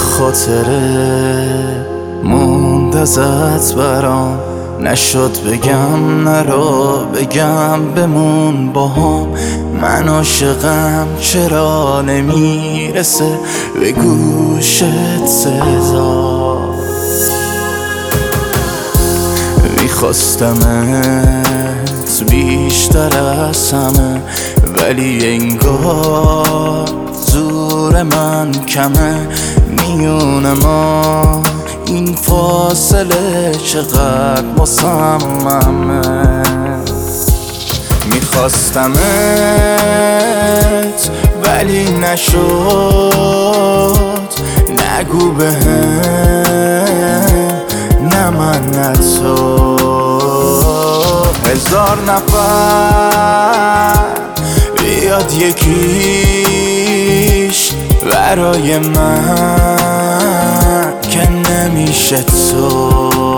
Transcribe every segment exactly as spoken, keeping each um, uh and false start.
خاطره موند ازت برام، نشد بگم نرو بگم بمون باهام. من عاشقم چرا نمیرسه به گوشت صدا؟ میخواستمت بیشتر از همه، ولی انگار زور من کمه. میونه ما این فاصله چقدر مصممه. میخواستمت ولی نشد، نگو بهم نه من نه تو. هزار نفر بیاد یکیش برای من که نمیشه تو.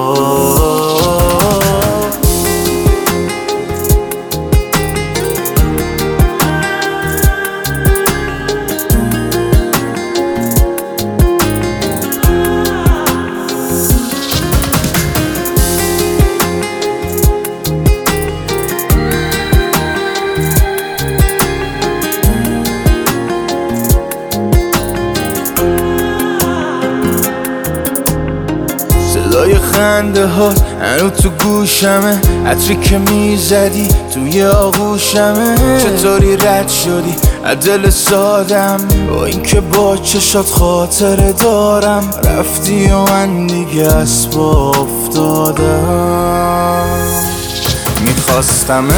صدای خنده ها هنو تو گوشمه، عطری که میزدی توی آغوشمه. چطوری رد شدی از دل سادم با اینکه با چشات خاطره دارم؟ رفتی و من دیگه اسبا افتادم. میخواستمت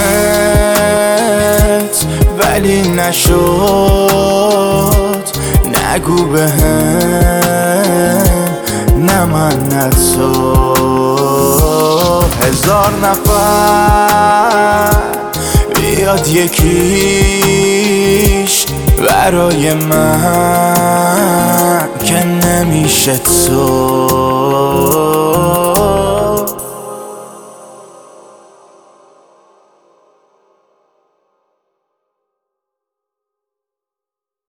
ولی نشد، نگو بهم نه من نه تو. هزار نفر بیاد یکیش برای من که نمیشه تو.